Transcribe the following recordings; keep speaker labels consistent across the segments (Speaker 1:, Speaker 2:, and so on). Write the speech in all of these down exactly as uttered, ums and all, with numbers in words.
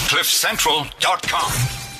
Speaker 1: cliff central dot com.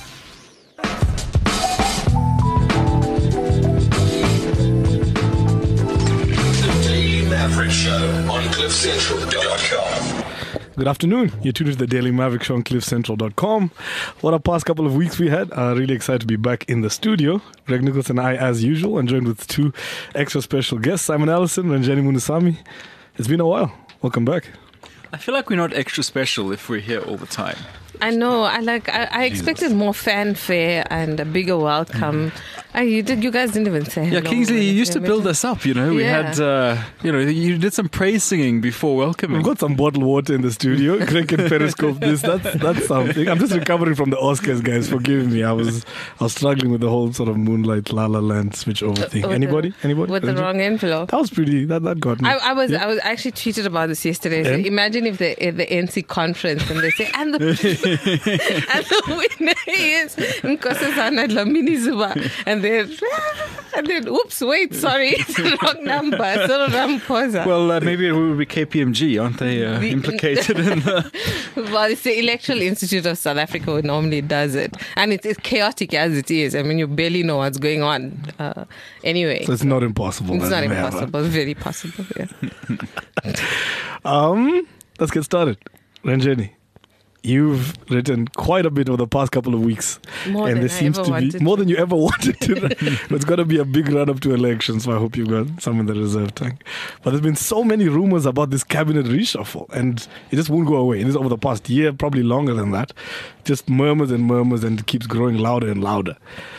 Speaker 2: The Daily Maverick Show on cliff central dot com.
Speaker 3: Good afternoon. You're tuned to the Daily Maverick Show on cliff central dot com. What a past couple of weeks we had. Uh, really excited to be back in the studio. Greg Nichols and I, as usual, and joined with two extra special guests, Simon Allison and Jenny Munusami. It's been a while. Welcome back.
Speaker 4: I feel like we're not extra special if we're here all the time.
Speaker 5: I know. I like. I, I expected more fanfare and a bigger welcome. Mm-hmm. I, you did. You guys didn't even say hello.
Speaker 4: Yeah, Kingsley, you used to build us up. You know, we yeah. had. Uh, you know, you did some praise singing before welcoming.
Speaker 3: We've got some bottled water in the studio. Greg can periscope this. That's that's something. I'm just recovering from the Oscars, guys. Forgive me. I was I was struggling with the whole sort of Moonlight La La Land switch over thing.
Speaker 5: With
Speaker 3: Anybody?
Speaker 5: The,
Speaker 3: Anybody?
Speaker 5: With the wrong envelope.
Speaker 3: That was pretty. That that got me.
Speaker 5: I, I was
Speaker 3: yeah.
Speaker 5: I was actually tweeted about this yesterday. So imagine if the if the N C conference and they say and the. And the winner is Nkosazana Dlamini Zuba. And then, and then, oops, wait, sorry, it's the wrong number. So
Speaker 4: well, uh, maybe it would be K P M G, aren't they uh, the, implicated in the...
Speaker 5: Well, it's the Electoral Institute of South Africa who normally does it. And it's, it's chaotic as it is. I mean, you barely know what's going on. Uh, anyway.
Speaker 3: So it's not impossible.
Speaker 5: It's not impossible. It's very possible, yeah.
Speaker 3: um, let's get started. Ranjani. You've written quite a bit over the past couple of weeks.
Speaker 5: More
Speaker 3: and
Speaker 5: than
Speaker 3: there seems
Speaker 5: I ever
Speaker 3: to be
Speaker 5: wanted
Speaker 3: more
Speaker 5: to.
Speaker 3: than you ever wanted to. It's going to be a big run up to elections, so I hope you've got some in the reserve tank. But there's been so many rumors about this cabinet reshuffle, and it just won't go away. And it's over the past year, probably longer than that. Just murmurs and murmurs, and it keeps growing louder and louder.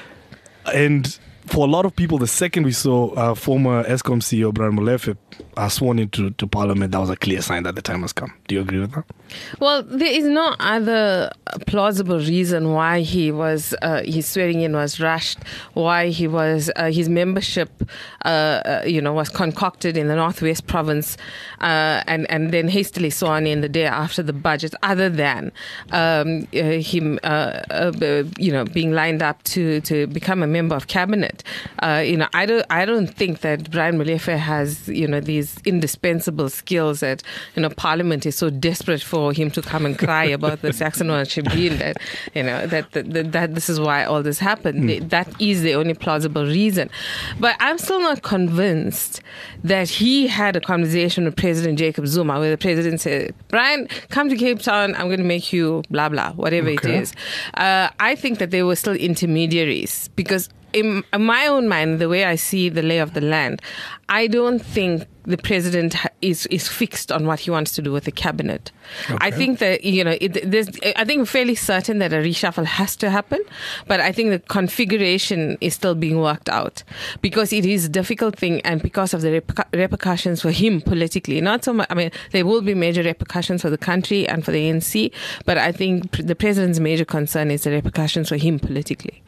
Speaker 3: And for a lot of people, the second we saw uh, former Eskom C E O Brian Molefe uh, sworn into to Parliament, that was a clear sign that the time has come. Do you agree with that?
Speaker 5: Well, there is no other plausible reason why he was uh, his swearing in was rushed, why he was uh, his membership, uh, uh, you know, was concocted in the Northwest Province, uh, and and then hastily sworn in the day after the budget. Other than um, uh, him, uh, uh, you know, being lined up to, to become a member of cabinet. Uh, you know, I don't I don't think that Brian Molefe has, you know, these indispensable skills that, you know, Parliament is so desperate for him to come and cry about the Saxon Tribune that, you know, that, that that this is why all this happened. Mm. That is the only plausible reason. But I'm still not convinced that he had a conversation with President Jacob Zuma where the president said, Brian, come to Cape Town, I'm going to make you blah, blah, whatever okay. it is. Uh, I think that they were still intermediaries because in my own mind, the way I see the lay of the land, I don't think the president is is fixed on what he wants to do with the cabinet. Okay. I think that, you know, it, there's, I think I'm fairly certain that a reshuffle has to happen, but I think the configuration is still being worked out because it is a difficult thing and because of the reper- repercussions for him politically. Not so much, I mean, there will be major repercussions for the country and for the A N C, but I think the president's major concern is the repercussions for him politically.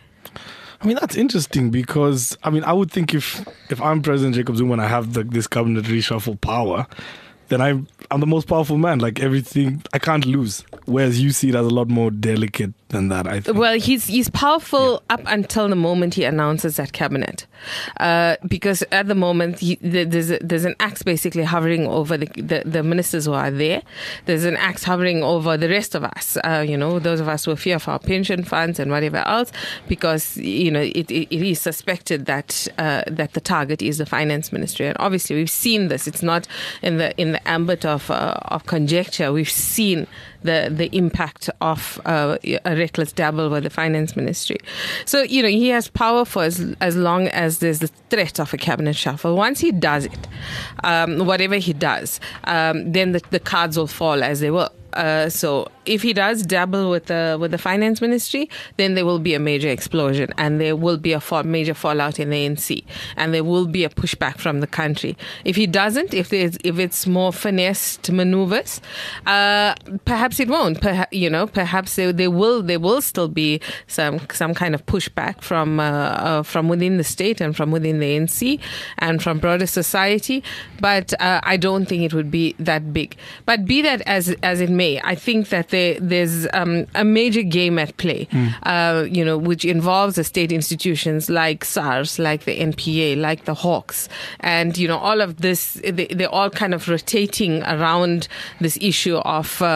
Speaker 3: I mean, that's interesting because, I mean, I would think if if I'm President Jacob Zuma and I have the, this cabinet reshuffle power, then I'm, I'm the most powerful man. Like everything, I can't lose. Whereas you see it as a lot more delicate than that, I think.
Speaker 5: Well, he's he's powerful yeah. up until the moment he announces that cabinet. Uh, because at the moment, he, there's a, there's an axe basically hovering over the, the, the ministers who are there. There's an axe hovering over the rest of us, uh, you know, those of us who fear for our pension funds and whatever else, because, you know, it, it, it is suspected that uh, that the target is the finance ministry. And obviously, we've seen this. It's not in the in the ambit of uh, of conjecture. We've seen the the impact of uh, a reckless dabble with the finance ministry. So, you know, he has power for as, as long as there's the threat of a cabinet shuffle. Once he does it, um, whatever he does, um, then the, the cards will fall as they will. Uh, so if he does dabble with the with the finance ministry, then there will be a major explosion and there will be a fall, major fallout in the A N C and there will be a pushback from the country. If he doesn't, if there's if it's more finessed maneuvers, uh, perhaps it won't. Perha- you know, perhaps there, there will there will still be some some kind of pushback from uh, uh, from within the state and from within the A N C and from broader society. But uh, I don't think it would be that big. But be that as as it may. I think that there, there's um, a major game at play, mm. uh, you know, which involves the state institutions like SARS, like the N P A, like the Hawks. And, you know, all of this, they, they're all kind of rotating around this issue of uh, of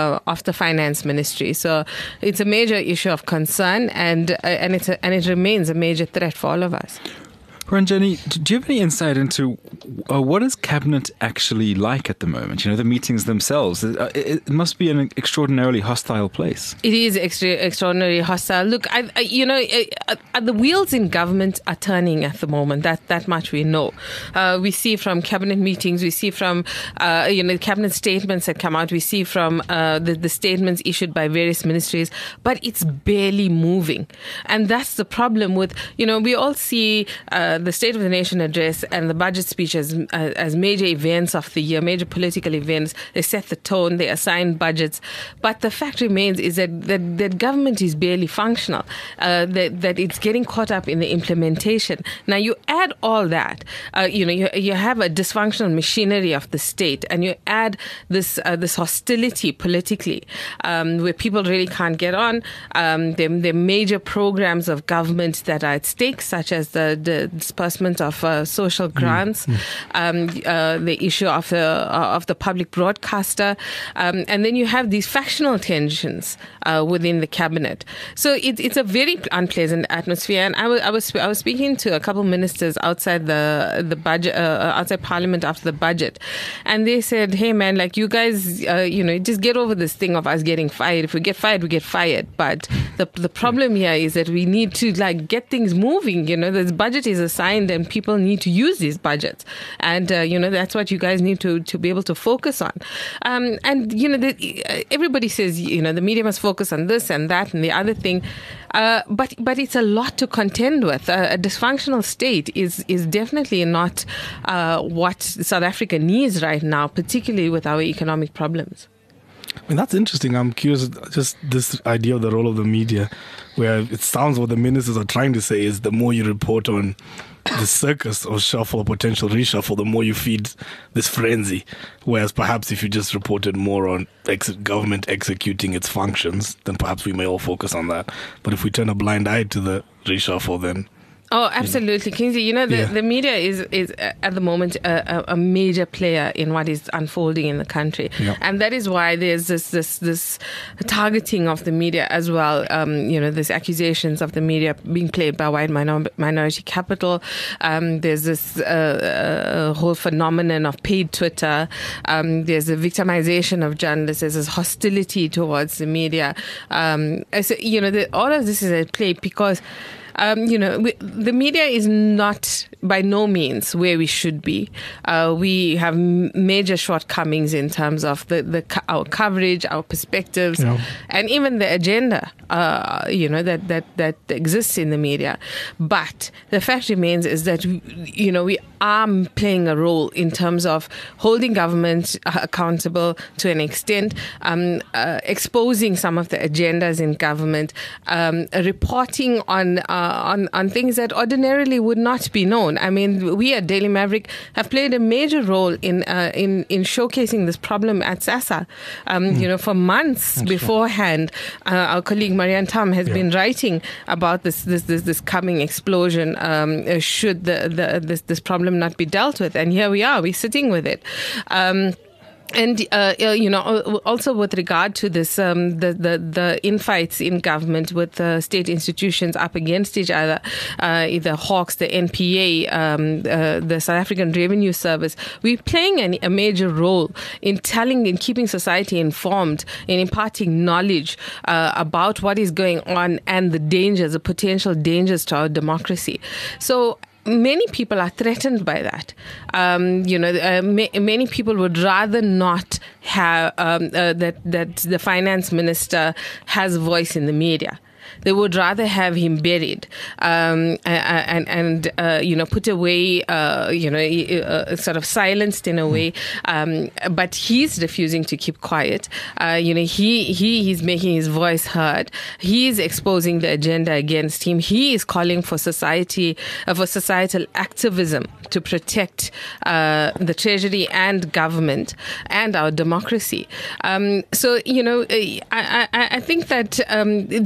Speaker 5: the finance ministry. So it's a major issue of concern, and uh, and it's a, and it remains a major threat for all of us.
Speaker 4: Ranjani, do you have any insight into uh, what is cabinet actually like at the moment? You know, the meetings themselves. It, it must be an extraordinarily hostile place.
Speaker 5: It is extra, extraordinarily hostile. Look, I, I, you know, uh, uh, the wheels in government are turning at the moment. That that much we know. Uh, we see from cabinet meetings. We see from uh, you know cabinet statements that come out. We see from uh, the the statements issued by various ministries. But it's barely moving, and that's the problem with you know we all see. Uh, the State of the Nation address and the budget speech as, uh, as major events of the year, major political events. They set the tone, they assign budgets. But the fact remains is that, that, that government is barely functional, uh, that, that it's getting caught up in the implementation. Now, you add all that, uh, you know, you, you have a dysfunctional machinery of the state, and you add this uh, this hostility politically, um, where people really can't get on. Um, there, there are major programs of government that are at stake, such as the, the disbursement of uh, social grants, mm. um, uh, the issue of the uh, of the public broadcaster, um, and then you have these factional tensions uh, within the cabinet. So it, it's a very unpleasant atmosphere. And I was I was I was speaking to a couple of ministers outside the the budget uh, outside Parliament after the budget, and they said, "Hey man, like you guys, uh, you know, just get over this thing of us getting fired. If we get fired, we get fired. But the the problem here is that we need to like get things moving. You know, this budget is assigned and people need to use these budgets. And, uh, you know, that's what you guys need to, to be able to focus on. Um, and, you know, the, uh, everybody says, you know, the media must focus on this and that and the other thing. Uh, but but it's a lot to contend with. Uh, a dysfunctional state is, is definitely not uh, what South Africa needs right now, particularly with our economic problems.
Speaker 3: I mean, that's interesting. I'm curious, just this idea of the role of the media, where it sounds what the ministers are trying to say is the more you report on the circus or shuffle or potential reshuffle, the more you feed this frenzy. Whereas perhaps if you just reported more on ex- government executing its functions, then perhaps we may all focus on that. But if we turn a blind eye to the reshuffle, then...
Speaker 5: Oh, absolutely, Kingsley. You know, the,
Speaker 3: Yeah.
Speaker 5: the media is, is uh, at the moment a, a, a major player in what is unfolding in the country.
Speaker 3: Yeah.
Speaker 5: And that is why there's this this this targeting of the media as well. Um, you know, there's accusations of the media being played by white minor- minority capital. Um, there's this uh, uh, whole phenomenon of paid Twitter. Um, there's a victimization of journalists. There's this hostility towards the media. Um, so, you know, the, all of this is at play because... Um, you know, we, the media is not by no means where we should be. Uh, we have m- major shortcomings in terms of the, the co- our coverage, our perspectives,
Speaker 3: Yeah.
Speaker 5: and even the agenda. Uh, you know that, that that exists in the media. But the fact remains is that you know we are playing a role in terms of holding government accountable to an extent, um, uh, exposing some of the agendas in government, um, reporting on. Uh, On, on things that ordinarily would not be known. I mean, we at Daily Maverick have played a major role in uh, in in showcasing this problem at SASSA. Um, mm. You know, for months That's beforehand, uh, our colleague Marianne Tam has yeah. been writing about this this this, this coming explosion. Um, uh, should the, the this this problem not be dealt with? And here we are. We're sitting with it. Um, And, uh, you know, also with regard to this, um, the, the, the infights in government with uh, state institutions up against each other, uh, the Hawks, the N P A, um, uh, the South African Revenue Service, we're playing an, a major role in telling, in keeping society informed, in imparting knowledge uh, about what is going on and the dangers, the potential dangers to our democracy. So, many people are threatened by that. Um, you know, uh, ma- many people would rather not have um, uh, that that the finance minister has voice in the media. They would rather have him buried um, and, and uh, you know, put away, uh, you know, uh, sort of silenced in a way. Um, but he's refusing to keep quiet. Uh, you know, he, he he's making his voice heard. He's exposing the agenda against him. He is calling for society, uh, for societal activism to protect uh, the treasury and government and our democracy. Um, so, you know, I, I, I think that um, there are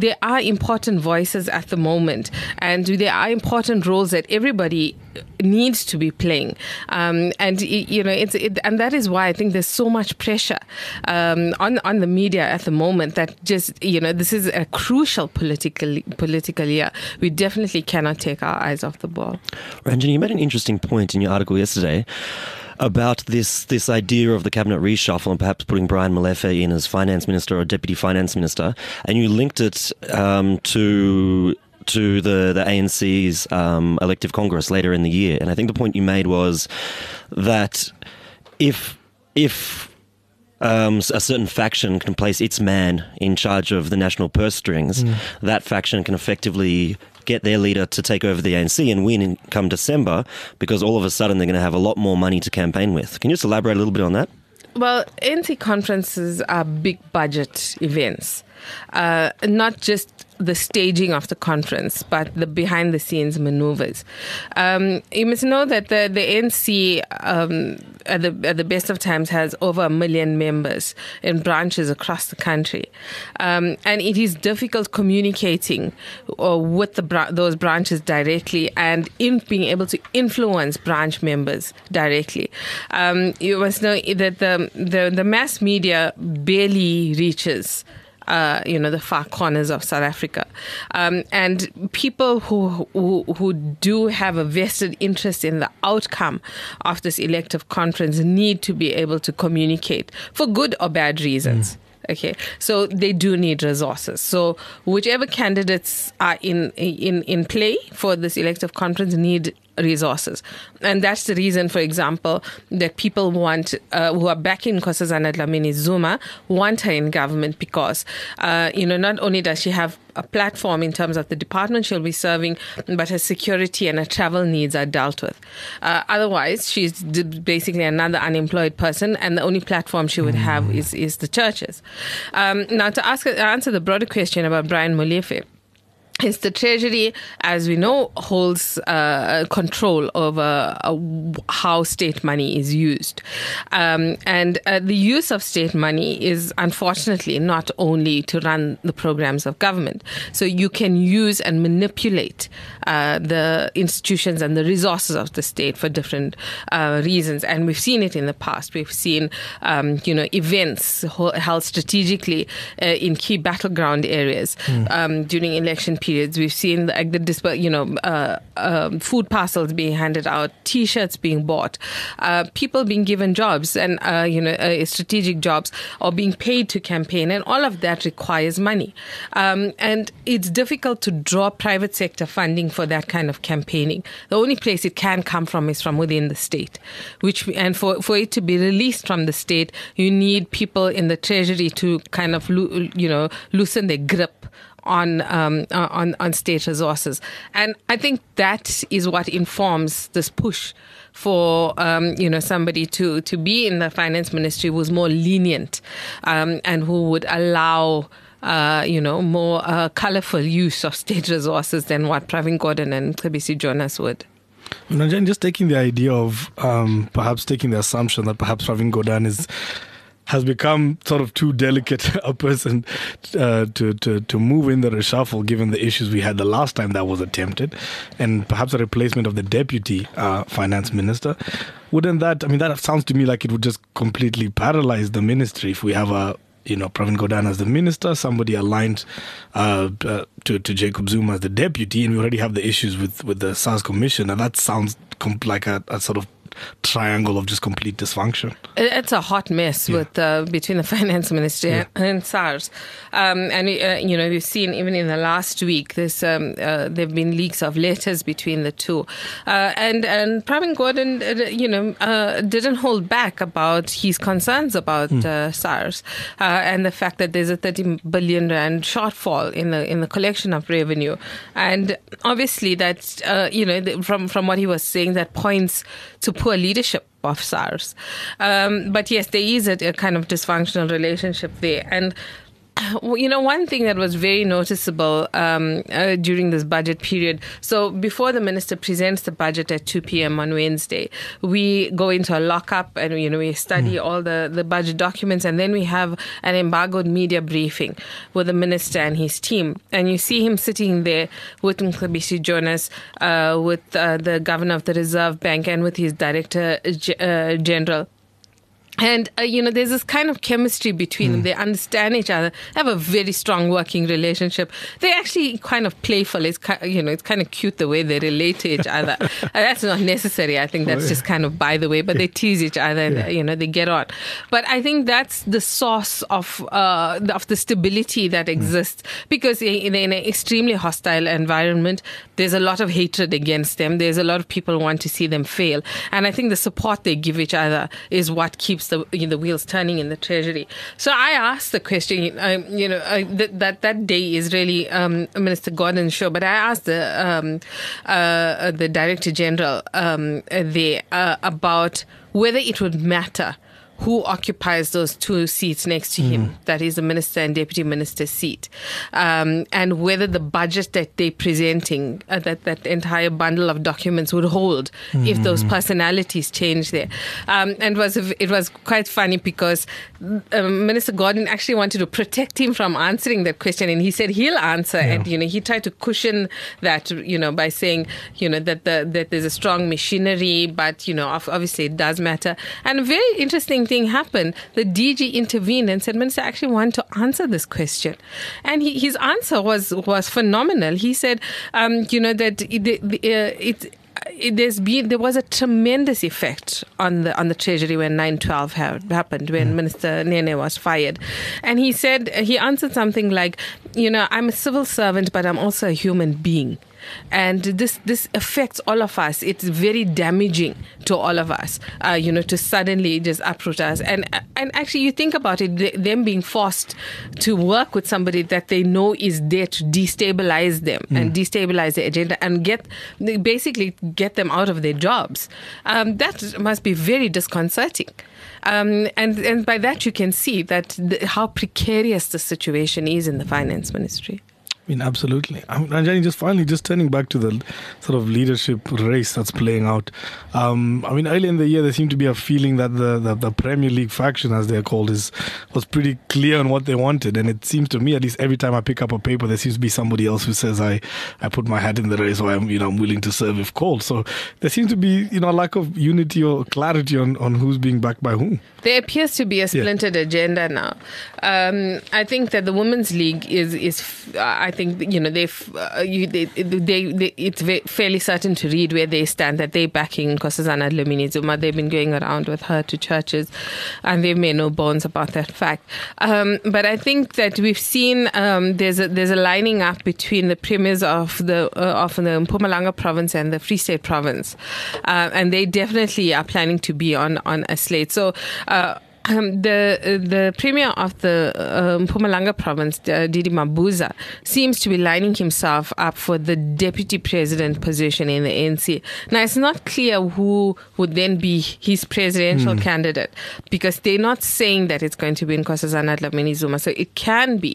Speaker 5: important voices at the moment, and there are important roles that everybody needs to be playing. Um, and you know, it's it, and that is why I think there's so much pressure um, on on the media at the moment. That just you know, this is a crucial political political year. We definitely cannot take our eyes off the ball.
Speaker 6: Ranjini, you made an interesting point in your article yesterday about this this idea of the cabinet reshuffle and perhaps putting Brian Molefe in as finance minister or deputy finance minister, and you linked it um, to to the, the A N C's um, elective Congress later in the year. And I think the point you made was that if if um, a certain faction can place its man in charge of the national purse strings, mm. that faction can effectively get their leader to take over the A N C and win in come December, because all of a sudden they're going to have a lot more money to campaign with. Can you just elaborate a little bit on that?
Speaker 5: Well, A N C conferences are big budget events, uh, not just the staging of the conference, but the behind the scenes maneuvers. Um, you must know that the, the A N C um, at the at the best of times has over a million members in branches across the country, um, and it is difficult communicating uh, with the bra- those branches directly and in being able to influence branch members directly. Um, you must know that the the, the mass media barely reaches Uh, you know, the far corners of South Africa. Um, and people who, who who do have a vested interest in the outcome of this elective conference need to be able to communicate for good or bad reasons. Mm. Okay, so they do need resources. So whichever candidates are in in, in play for this elective conference need resources. And that's the reason, for example, that people want, uh, who are backing Nkosazana Dlamini Zuma, want her in government because, uh, you know, not only does she have a platform in terms of the department she'll be serving, but her security and her travel needs are dealt with. Uh, otherwise, she's basically another unemployed person, and the only platform she would have is, is the churches. Um, now, to ask, answer the broader question about Brian Molefe, is the Treasury, as we know, holds uh, control over uh, how state money is used. Um, and uh, the use of state money is, unfortunately, not only to run the programs of government. So you can use and manipulate uh, the institutions and the resources of the state for different uh, reasons. And we've seen it in the past. We've seen, um, you know, events held strategically uh, in key battleground areas mm. um, during election periods. We've seen the, the you know, uh, uh, food parcels being handed out, T-shirts being bought, uh, people being given jobs and uh, you know uh, strategic jobs or being paid to campaign, and all of that requires money. Um, and it's difficult to draw private sector funding for that kind of campaigning. The only place it can come from is from within the state, which and for for it to be released from the state, you need people in the Treasury to kind of you know loosen their grip on um, on on state resources. And I think that is what informs this push for um, you know somebody to to be in the finance ministry who's more lenient um, and who would allow uh, you know more uh, colourful use of state resources than what Pravin Gordhan and Cebisi Jonas would.
Speaker 3: Nanjani, just taking the idea of um, perhaps taking the assumption that perhaps Pravin Gordhan is has become sort of too delicate a person uh, to, to, to move in the reshuffle, given the issues we had the last time that was attempted, and perhaps a replacement of the deputy uh, finance minister. Wouldn't that, I mean, that sounds to me like it would just completely paralyze the ministry if we have a, you know, Pravin Gordhan as the minister, somebody aligned uh, uh, to, to Jacob Zuma as the deputy, and we already have the issues with, with the SARS commission, and that sounds comp- like a, a sort of triangle of just complete dysfunction.
Speaker 5: It's a hot mess yeah. with uh, between the finance ministry yeah. and SARS, um, and uh, you know we've seen even in the last week this um, uh, there've been leaks of letters between the two, uh, and and Pravin Gordhan uh, you know uh, didn't hold back about his concerns about mm. uh, SARS uh, and the fact that there's a thirty billion rand shortfall in the in the collection of revenue, and obviously that uh, you know from from what he was saying that points to poor leadership of SARS. Um, but yes, there is a, a kind of dysfunctional relationship there. And Well, you know, one thing that was very noticeable um, uh, during this budget period. So before the minister presents the budget at two p.m. on Wednesday, we go into a lockup and, you know, we study mm. all the, the budget documents, and then we have an embargoed media briefing with the minister and his team. And you see him sitting there with Mcebisi Jonas, uh, with uh, the governor of the Reserve Bank, and with his director uh, general. And, uh, you know, there's this kind of chemistry between mm. them. They understand each other, have a very strong working relationship. They're actually kind of playful. It's, you know, it's kind of cute the way they relate to each other. uh, that's not necessary. I think that's oh, yeah. just kind of by the way, but they tease each other and, yeah. you know, they get on. But I think that's the source of uh, of the stability that exists, mm. because in, in an extremely hostile environment, there's a lot of hatred against them. There's a lot of people who want to see them fail. And I think the support they give each other is what keeps the you know, the wheels turning in the treasury. So I asked the question, um, you know, uh, th- that that day is really um, Minister Gordon's show, but I asked the um, uh, the Director General um, there uh, about whether it would matter who occupies those two seats next to him, mm. that is the minister and deputy minister's seat, um, and whether the budget that they're presenting, uh, that, that entire bundle of documents would hold mm. if those personalities change there. Um, and was it was quite funny because uh, Minister Gordon actually wanted to protect him from answering that question, and he said he'll answer, yeah. and you know he tried to cushion that, you know, by saying, you know, that the that there's a strong machinery, but you know obviously it does matter. And a very interesting thing happened. The D G intervened and said, Minister, I actually want to answer this question. And he, his answer was was phenomenal. He said, um, you know, that it, uh, it It, there's been there was a tremendous effect on the on the treasury when nine twelve had happened, when mm. Minister Nene was fired, and he said he answered something like, you know, I'm a civil servant, but I'm also a human being. And this this affects all of us. It's very damaging to all of us, uh, you know, to suddenly just uproot us. And and actually, you think about it, them being forced to work with somebody that they know is there to destabilize them mm. and destabilize the agenda and get basically get them out of their jobs. Um, that must be very disconcerting. Um, and, and by that, you can see that the, how precarious the situation is in the finance ministry.
Speaker 3: I mean, absolutely. I mean, Ranjani, just finally, just turning back to the sort of leadership race that's playing out. Um, I mean, early in the year, there seemed to be a feeling that the, the, the Premier League faction, as they're called, is was pretty clear on what they wanted. And it seems to me, at least every time I pick up a paper, there seems to be somebody else who says, I, I put my hat in the race, or I'm, you know, I'm willing to serve if called. So there seems to be, you know, a lack of unity or clarity on, on who's being backed by whom.
Speaker 5: There appears to be a splintered yeah. agenda now. Um, I think that the Women's League is, is uh, I think, you know, they've, uh, you, they, they, they, it's fairly certain to read where they stand, that they're backing Nkosazana Dlamini Zuma. They've been going around with her to churches, and they've made no bones about that fact. Um, but I think that we've seen um, there's a there's a lining up between the premiers of the uh, of the Mpumalanga province and the Free State province, uh, and they definitely are planning to be on on a slate. So. Uh, Um, the uh, the premier of the uh, Mpumalanga province, uh, Didi Mabuza, seems to be lining himself up for the deputy president position in the A N C. Now, it's not clear who would then be his presidential mm. candidate, because they're not saying that it's going to be Nkosazana Dlamini Zuma. So it can be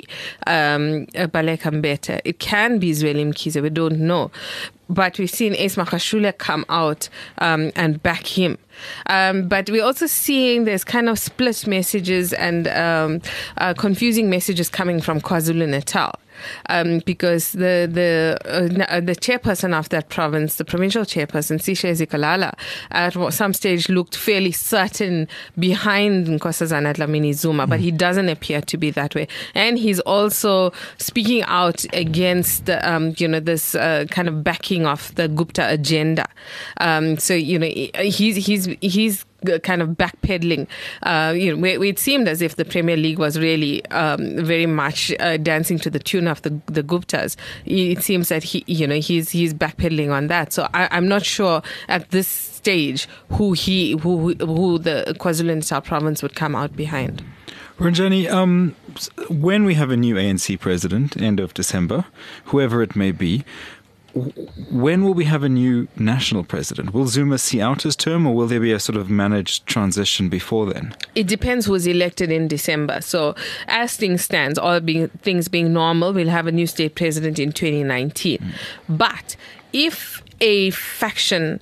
Speaker 5: um, Baleka Mbete, it can be Zweli Mkhize, we don't know. But we've seen Ace Makashule come out um, and back him. Um, but we're also seeing there's kind of split messages and um, uh, confusing messages coming from KwaZulu-Natal. Um, because the the uh, the chairperson of that province, the provincial chairperson, Sishe Zikalala, at some stage looked fairly certain behind Nkosazana Dlamini Zuma, mm. but he doesn't appear to be that way. And he's also speaking out against um, you know this uh, kind of backing of the Gupta agenda. Um, so you know he's he's he's. kind of backpedaling, uh, you know, where, where it seemed as if the Premier League was really um, very much uh, dancing to the tune of the the Guptas. It seems that he, you know, he's he's backpedaling on that. So I, I'm not sure at this stage who he who who the KwaZulu-Natal province would come out behind.
Speaker 4: Ranjani, um, when we have a new A N C president, end of December, whoever it may be, when will we have a new national president? Will Zuma see out his term, or will there be a sort of managed transition before then?
Speaker 5: It depends who's elected in December. So as things stand, all being, things being normal, we'll have a new state president in twenty nineteen. Mm. But if a faction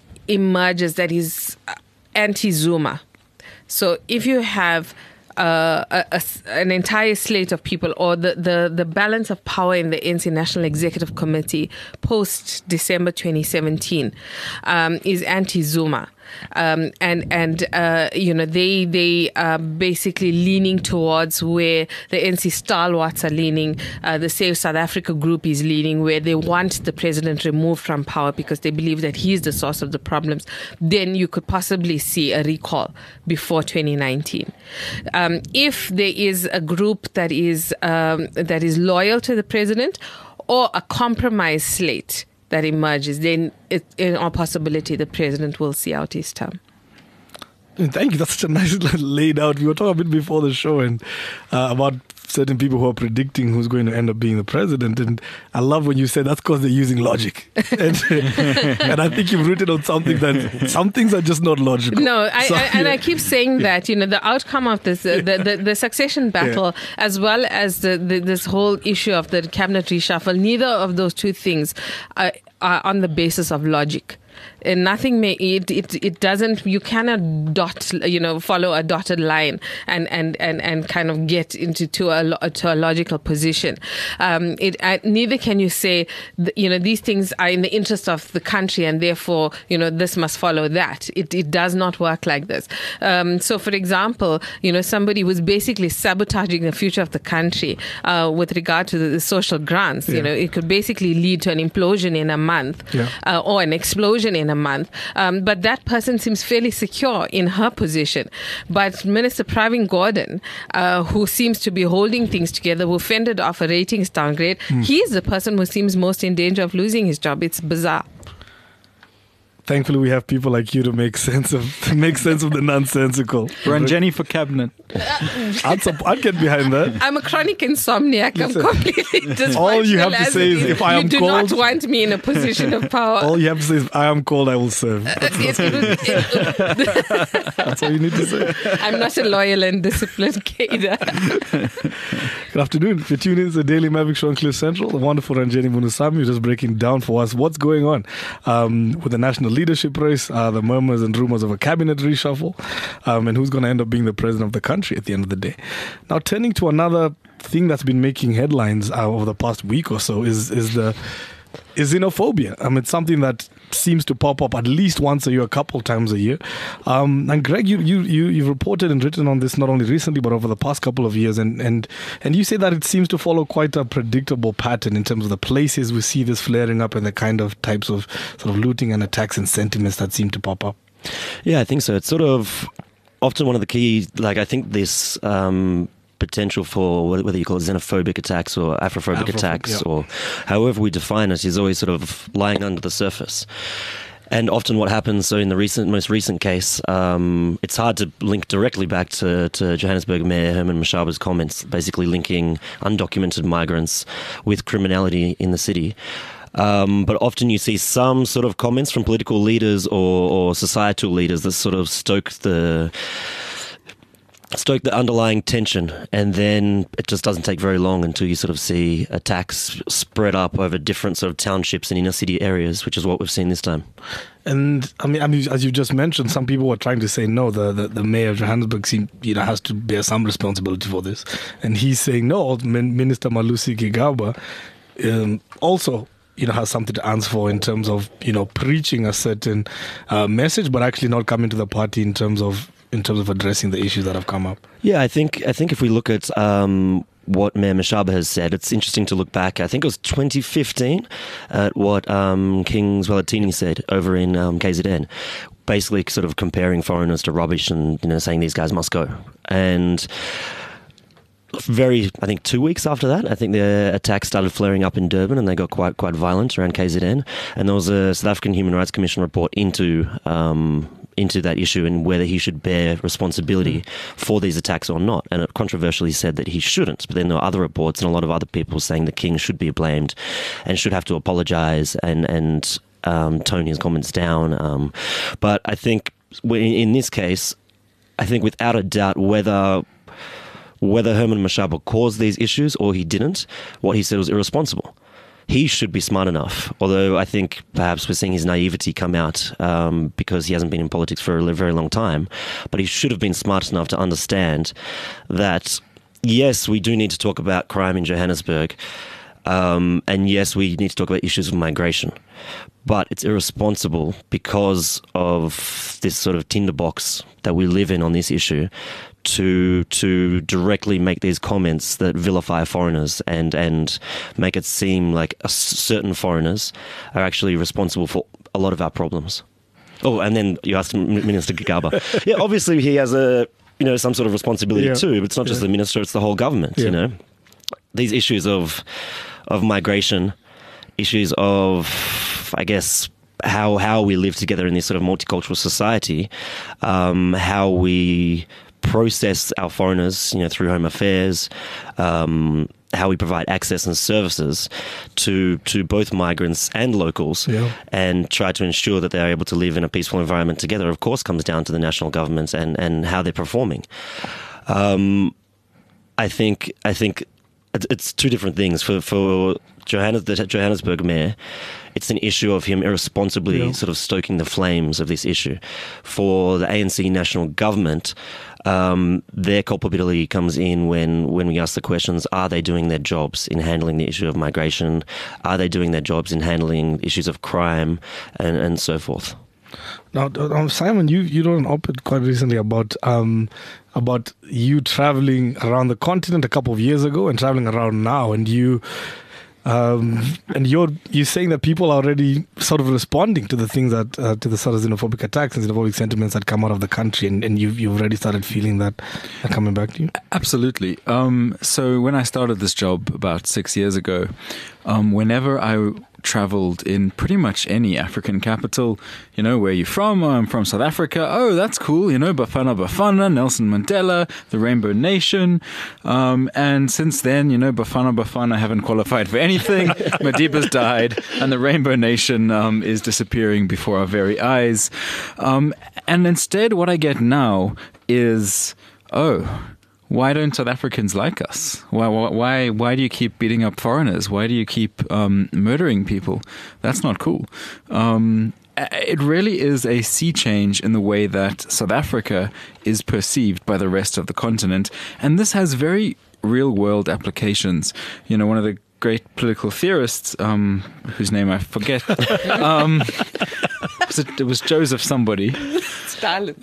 Speaker 5: emerges that is anti-Zuma, so if you have Uh, a, a, an entire slate of people, or the, the, the balance of power in the N C National Executive Committee post December twenty seventeen um, is anti-Zuma. Um, and and uh, you know they they are basically leaning towards where the N C stalwarts are leaning. Uh, the Save South Africa group is leaning, where they want the president removed from power because they believe that he is the source of the problems. Then you could possibly see a recall before twenty nineteen. Um, if there is a group that is um, that is loyal to the president, or a compromise slate that emerges, then it, in all possibility, the president will see out his term.
Speaker 3: Thank you. That's such a nice laid out. We were talking a bit before the show and uh, about certain people who are predicting who's going to end up being the president. And I love when you said that's because they're using logic. and, and I think you've written on something that some things are just not logical.
Speaker 5: No, I,
Speaker 3: so,
Speaker 5: I, and
Speaker 3: yeah.
Speaker 5: I keep saying
Speaker 3: yeah.
Speaker 5: that, you know, the outcome of this, uh, the, the, the succession battle, yeah. as well as the, the, this whole issue of the cabinet reshuffle, neither of those two things are, are on the basis of logic. And nothing may it, it it doesn't you cannot dot you know follow a dotted line and and and, and kind of get into to a to a logical position. Um, it uh, neither can you say th- you know these things are in the interest of the country and therefore you know this must follow that. It it does not work like this. Um, so for example, you know somebody was basically sabotaging the future of the country uh, with regard to the, the social grants. Yeah. You know it could basically lead to an implosion in a month
Speaker 3: yeah.
Speaker 5: uh, or an explosion in a month. Um, but that person seems fairly secure in her position. But Minister Pravin Gordhan, uh, who seems to be holding things together, who fended off a ratings downgrade, mm. he's the person who seems most in danger of losing his job. It's bizarre.
Speaker 3: Thankfully, we have people like you to make sense of to make sense of the nonsensical.
Speaker 4: Ranjeni for cabinet.
Speaker 3: I'd, sup- I'd get behind that.
Speaker 5: I'm a chronic insomniac.
Speaker 3: Listen,
Speaker 5: I'm completely dysfunctional.
Speaker 3: All you have to say is, if I am
Speaker 5: you do
Speaker 3: called,
Speaker 5: not want me in a position of power.
Speaker 3: All you have to say is, I am called, I will serve. That's,
Speaker 5: It-
Speaker 3: that's,
Speaker 5: it-
Speaker 3: that's all you need to say.
Speaker 5: I'm not a loyal and disciplined cadre.
Speaker 3: Good afternoon. If you're tuning in to the Daily Maverick Show on Cliff Central, the wonderful Ranjeni Munusamy is just breaking down for us what's going on um, with the national leadership race, uh, the murmurs and rumors of a cabinet reshuffle, um, and who's going to end up being the president of the country at the end of the day. Now, turning to another thing that's been making headlines uh, over the past week or so is is the is xenophobia. I mean, it's something that seems to pop up at least once a year, a couple times a year. Um, and Greg, you, you, you, you've reported and written on this not only recently, but over the past couple of years. And, and, and you say that it seems to follow quite a predictable pattern in terms of the places we see this flaring up and the kind of types of sort of looting and attacks and sentiments that seem to pop up.
Speaker 6: Yeah, I think so. It's sort of often one of the key, like I think this um, potential for whether you call it xenophobic attacks or Afrophobic
Speaker 3: Afrophobic,
Speaker 6: attacks
Speaker 3: yeah.
Speaker 6: or however we define it is always sort of lying under the surface. And often what happens, so in the recent, most recent case, um, it's hard to link directly back to, to Johannesburg Mayor Herman Mashaba's comments, basically linking undocumented migrants with criminality in the city. Um, but often you see some sort of comments from political leaders or, or societal leaders that sort of stoke the stoke the underlying tension, and then it just doesn't take very long until you sort of see attacks spread up over different sort of townships and inner city areas, which is what we've seen this time.
Speaker 3: And I mean, I mean, as you just mentioned, some people were trying to say no. The, the, the mayor of Johannesburg, seem, you know, has to bear some responsibility for this, and he's saying no. Minister Malusi Gigaba um, also, you know, has something to answer for in terms of, you know, preaching a certain uh, message, but actually not coming to the party in terms of in terms of addressing the issues that have come up.
Speaker 6: Yeah, I think I think if we look at um, what Mayor Mashaba has said, it's interesting to look back. I think it was twenty fifteen at what um, King Zwelithini said over in um, K Z N, basically sort of comparing foreigners to rubbish and, you know, saying these guys must go. And very, I think, two weeks after that, I think the attacks started flaring up in Durban, and they got quite quite violent around K Z N. And there was a South African Human Rights Commission report into um, into that issue and whether he should bear responsibility mm. for these attacks or not. And it controversially said that he shouldn't. But then there were other reports and a lot of other people saying the king should be blamed and should have to apologise and and um, tone his comments down. Um, but I think in this case, I think without a doubt, whether whether Herman Mashaba caused these issues or he didn't, what he said was irresponsible. He should be smart enough, although I think perhaps we're seeing his naivety come out um, because he hasn't been in politics for a very long time, but he should have been smart enough to understand that, yes, we do need to talk about crime in Johannesburg, um, and yes, we need to talk about issues of migration, but it's irresponsible because of this sort of tinderbox that we live in on this issue to to directly make these comments that vilify foreigners and, and make it seem like a certain foreigners are actually responsible for a lot of our problems. Oh, and then you asked Minister Gigaba. Yeah, obviously he has a you know some sort of responsibility
Speaker 3: yeah.
Speaker 6: too, but it's not just
Speaker 3: yeah.
Speaker 6: the minister, it's the whole government,
Speaker 3: yeah.
Speaker 6: you know. These issues of of migration, issues of, I guess, how how we live together in this sort of multicultural society, um, how we process our foreigners, you know, through Home Affairs, um, how we provide access and services to to both migrants and locals,
Speaker 3: yeah.
Speaker 6: and try to ensure that they are able to live in a peaceful environment together, of course, comes down to the national governments and, and how they're performing. Um, I think I think it's two different things. For for Johannes, the Johannesburg mayor, it's an issue of him irresponsibly
Speaker 3: yeah.
Speaker 6: sort of stoking the flames of this issue. For the A N C national government, um, their culpability comes in when, when we ask the questions, are they doing their jobs in handling the issue of migration? Are they doing their jobs in handling issues of crime and, and so forth?
Speaker 3: Now, um, Simon, you, you wrote an op-ed quite recently about um, about you traveling around the continent a couple of years ago and traveling around now, and you um, and you're you're saying that people are already sort of responding to the things that uh, to the sort of xenophobic attacks and xenophobic sentiments that come out of the country, and, and you've you've already started feeling that uh, coming back to you.
Speaker 4: Absolutely. Um, so when I started this job about six years ago, um, whenever I traveled in pretty much any African capital, you know, where are you from? Oh, I'm from South Africa. Oh, that's cool. You know, Bafana Bafana, Nelson Mandela, the Rainbow Nation. Um, and since then, you know, Bafana Bafana haven't qualified for anything. Madiba's died and the Rainbow Nation um, is disappearing before our very eyes. Um, and instead, what I get now is, oh, why don't South Africans like us? Why, why, why do you keep beating up foreigners? Why do you keep um, murdering people? That's not cool. Um, it really is a sea change in the way that South Africa is perceived by the rest of the continent. And this has very real-world applications. You know, one of the great political theorists, um, whose name I forget, um, was it, it was Joseph somebody.
Speaker 5: Stalin.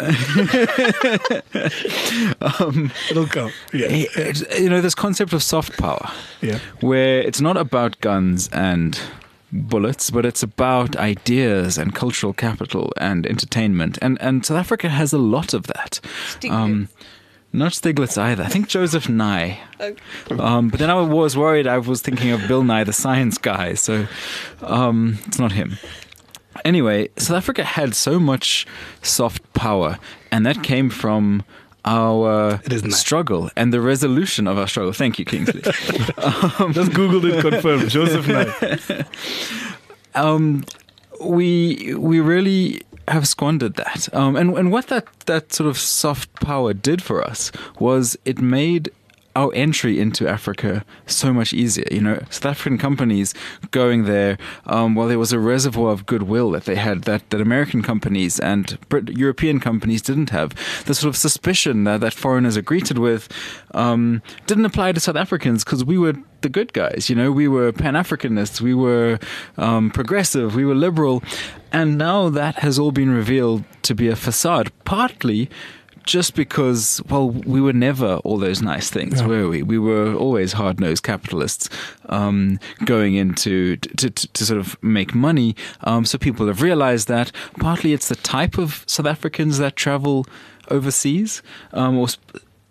Speaker 3: um, It'll come. Yeah.
Speaker 4: You know, this concept of soft power,
Speaker 3: yeah.
Speaker 4: where it's not about guns and bullets, but it's about ideas and cultural capital and entertainment. And, and South Africa has a lot of that. Um, Not Stiglitz either. I think Joseph Nye.
Speaker 5: Okay.
Speaker 4: Um, but then I was worried. I was thinking of Bill Nye, the science guy. So um, it's not him. Anyway, South Africa had so much soft power, and that came from our struggle and the resolution of our struggle. Thank you, Kingsley.
Speaker 3: um, Just Googled it, confirmed. Joseph Nye.
Speaker 4: um, we we really have squandered that. Um, and, and what that, that sort of soft power did for us was it made our entry into Africa so much easier. You know, South African companies going there, um, well, there was a reservoir of goodwill that they had that, that American companies and Brit- European companies didn't have. The sort of suspicion that, that foreigners are greeted with um, didn't apply to South Africans because we were the good guys. You know, we were Pan-Africanists, we were um, progressive, we were liberal. And now that has all been revealed to be a facade, partly just because, well, we were never all those nice things, yeah. were we? We were always hard-nosed capitalists um, going into to, to, to sort of make money. Um, so people have realized that. Partly it's the type of South Africans that travel overseas, um, or sp-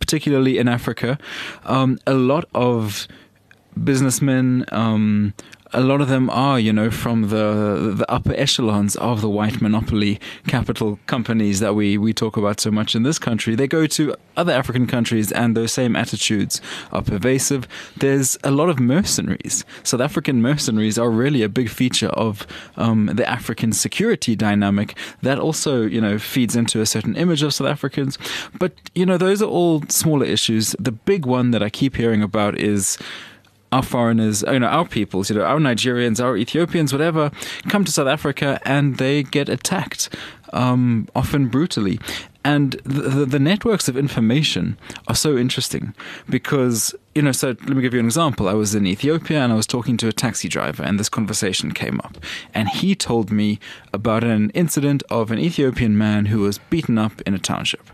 Speaker 4: particularly in Africa, um, a lot of businessmen, um, a lot of them are, you know, from the the upper echelons of the white monopoly capital companies that we, we talk about so much in this country. They go to other African countries and those same attitudes are pervasive. There's a lot of mercenaries. South African mercenaries are really a big feature of um, the African security dynamic that also, you know, feeds into a certain image of South Africans. But, you know, those are all smaller issues. The big one that I keep hearing about is our foreigners, you know, our peoples, you know, our Nigerians, our Ethiopians, whatever, come to South Africa and they get attacked, um, often brutally. And the, the, the networks of information are so interesting because, you know, so let me give you an example. I was in Ethiopia and I was talking to a taxi driver and this conversation came up. And he told me about an incident of an Ethiopian man who was beaten up in a township.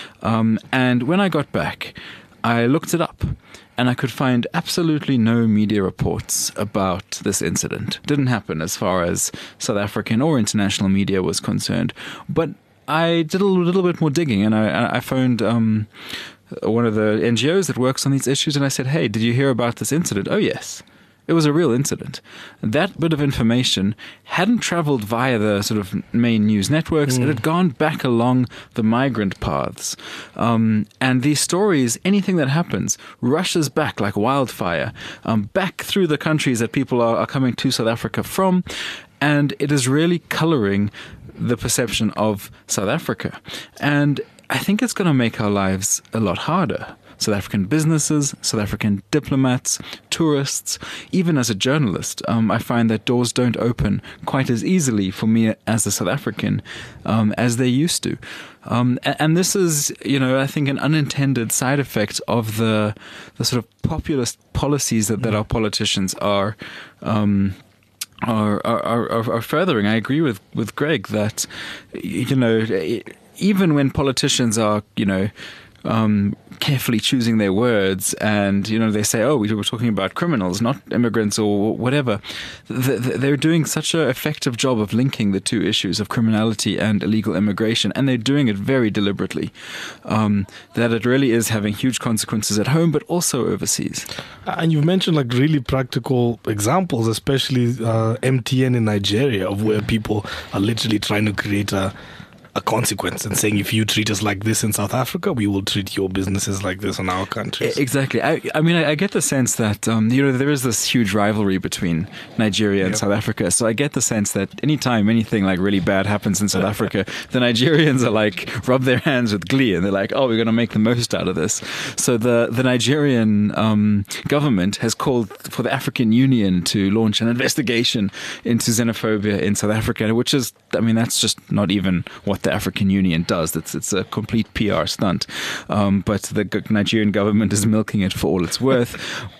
Speaker 4: Um, and when I got back, I looked it up. And I could find absolutely no media reports about this incident. Didn't happen as far as South African or international media was concerned. But I did a little bit more digging, and I, I phoned um, one of the N G Os that works on these issues, and I said, hey, did you hear about this incident? Oh, yes. It was a real incident. That bit of information hadn't traveled via the sort of main news networks. Mm. It had gone back along the migrant paths. Um, and these stories, anything that happens, rushes back like wildfire, um, back through the countries that people are, are coming to South Africa from. And it is really coloring the perception of South Africa. And I think it's going to make our lives a lot harder. South African businesses, South African diplomats, tourists, even as a journalist, um, I find that doors don't open quite as easily for me as a South African um, as they used to. Um, and, and this is, you know, I think an unintended side effect of the the sort of populist policies that, that our politicians are um Are, are are are furthering. I agree with, with Greg that, you know, even when politicians are, you know, um, carefully choosing their words and, you know, they say, oh, we were talking about criminals, not immigrants or whatever, they're doing such an effective job of linking the two issues of criminality and illegal immigration, and they're doing it very deliberately, um, that it really is having huge consequences at home, but also overseas.
Speaker 3: And you've mentioned like really practical examples, especially uh, M T N in Nigeria, of where people are literally trying to create a a consequence and saying, if you treat us like this in South Africa, we will treat your businesses like this in our countries.
Speaker 4: Exactly. I, I mean, I, I get the sense that, um, you know, there is this huge rivalry between Nigeria and yep. South Africa. So I get the sense that anytime anything like really bad happens in South Africa, the Nigerians are like, rub their hands with glee and they're like, oh, we're going to make the most out of this. So the, the Nigerian um, government has called for the African Union to launch an investigation into xenophobia in South Africa, which is, I mean, that's just not even what the African Union does. It's it's a complete P R stunt. Um, but the Nigerian government is milking it for all it's worth.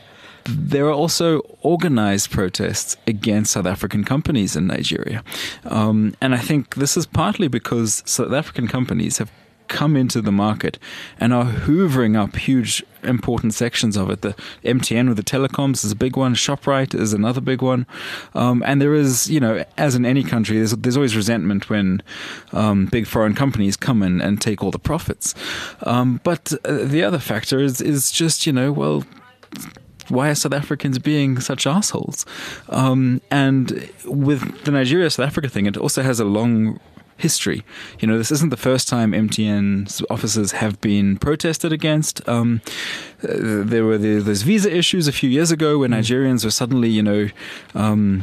Speaker 4: There are also organized protests against South African companies in Nigeria. Um, and I think this is partly because South African companies have come into the market and are hoovering up huge important sections of it. The M T N with the telecoms is a big one. ShopRite is another big one. Um, and there is, you know, as in any country, there's, there's always resentment when um, big foreign companies come in and take all the profits. Um, but uh, the other factor is, is just, you know, well, why are South Africans being such assholes? Um, and with the Nigeria-South Africa thing, it also has a long history. You know, this isn't the first time M T N's offices have been protested against. Um, uh, there were the, those visa issues a few years ago where Nigerians were suddenly, you know, um,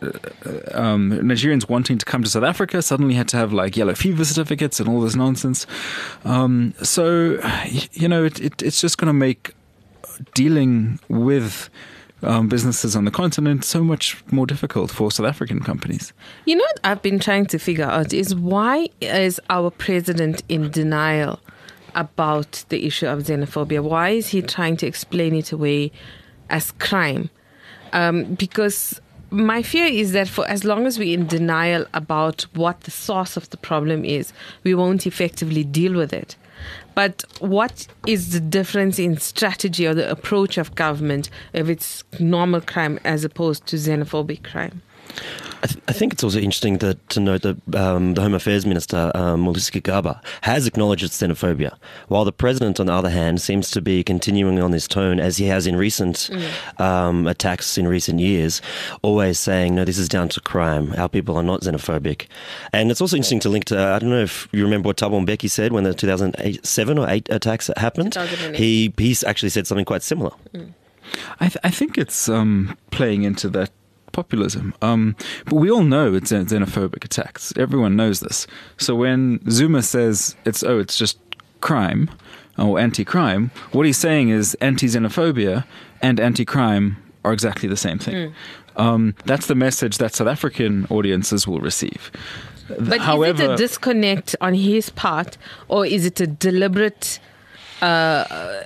Speaker 4: um, Nigerians wanting to come to South Africa suddenly had to have like yellow fever certificates and all this nonsense. Um, so, you know, it, it, it's just going to make dealing with Um, businesses on the continent so much more difficult for South African companies.
Speaker 5: You know what I've been trying to figure out is why is our president in denial about the issue of xenophobia? Why is he trying to explain it away as crime? Um, because my fear is that for as long as we're in denial about what the source of the problem is, we won't effectively deal with it. But what is the difference in strategy or the approach of government if it's normal crime as opposed to xenophobic crime?
Speaker 6: I, th- I think it's also interesting that, to note that um, the Home Affairs Minister, um, Molisi Kigaba, has acknowledged its xenophobia, while the President, on the other hand, seems to be continuing on this tone, as he has in recent mm. um, attacks in recent years, always saying, no, this is down to crime. Our people are not xenophobic. And it's also interesting to link to, I don't know if you remember what Thabo Mbeki said when the two thousand seven or eight attacks happened. He, he actually said something quite similar.
Speaker 5: Mm.
Speaker 4: I, th- I think it's um, playing into that populism. Um, but we all know it's xenophobic attacks. Everyone knows this. So when Zuma says it's, oh, it's just crime or anti-crime, what he's saying is anti-xenophobia and anti-crime are exactly the same thing. Mm. Um, that's the message that South African audiences will receive.
Speaker 5: But However, is it a disconnect on his part, or is it a deliberate Uh,